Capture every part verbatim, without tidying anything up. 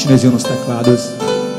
Chinesinho nos teclados.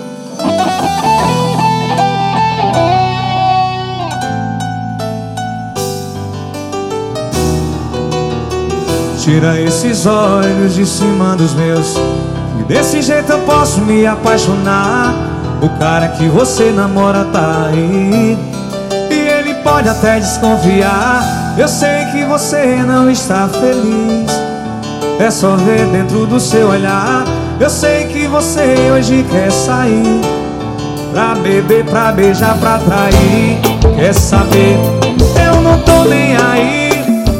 Tira esses olhos de cima dos meus, e desse jeito eu posso me apaixonar. O cara que você namora tá aí, e ele pode até desconfiar. Eu sei que você não está feliz, é só ver dentro do seu olhar. Eu sei que você hoje quer sair pra beber, pra beijar, pra trair. Quer saber? Eu não tô nem aí.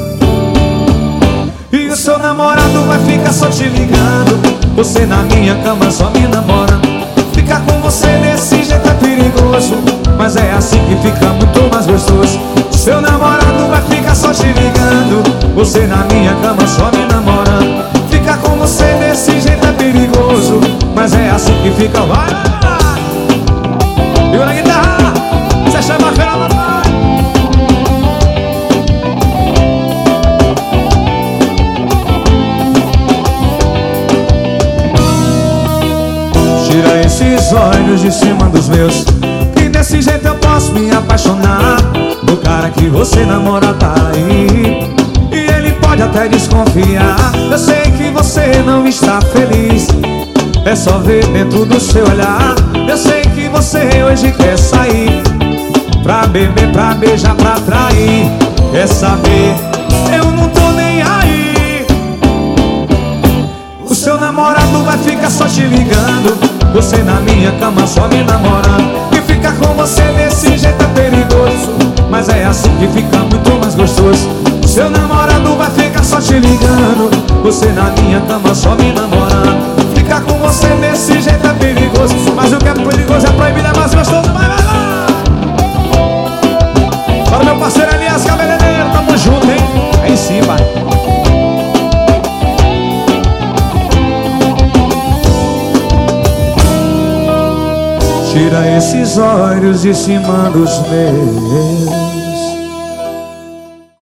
E o seu namorado vai ficar só te ligando. Você na minha cama só me namora. Ficar com você desse jeito é perigoso, mas é assim que fica muito mais gostoso. Seu namorado vai ficar só te ligando. Você na minha cama só me namora. Ficar com você desse jeito é perigoso, mas é assim que fica. Vai, vai, vai. E na guitarra, você chama a cara, vai. Tira esses olhos de cima dos meus, que desse jeito eu posso me apaixonar. O cara que você namora tá aí, e ele pode até desconfiar. Eu sei que você não está feliz, é só ver dentro do seu olhar. Eu sei que você hoje quer sair pra beber, pra beijar, pra trair. Quer saber? Eu não tô nem aí. O seu namorado vai ficar só te ligando. Você na minha cama só me namora. E ficar com você desse jeito é perigoso, mas é assim que fica muito mais gostoso. Seu namorado vai ficar só te ligando. Você na minha cama só me namora. Ficar com você desse jeito é perigoso, mas o que é perigoso é proibido, é mais gostoso. Vai, vai lá! Para o meu parceiro Elias Cabeleireiro, tamo junto, hein? Aí sim, vai. Tira esses olhos de cima dos meus.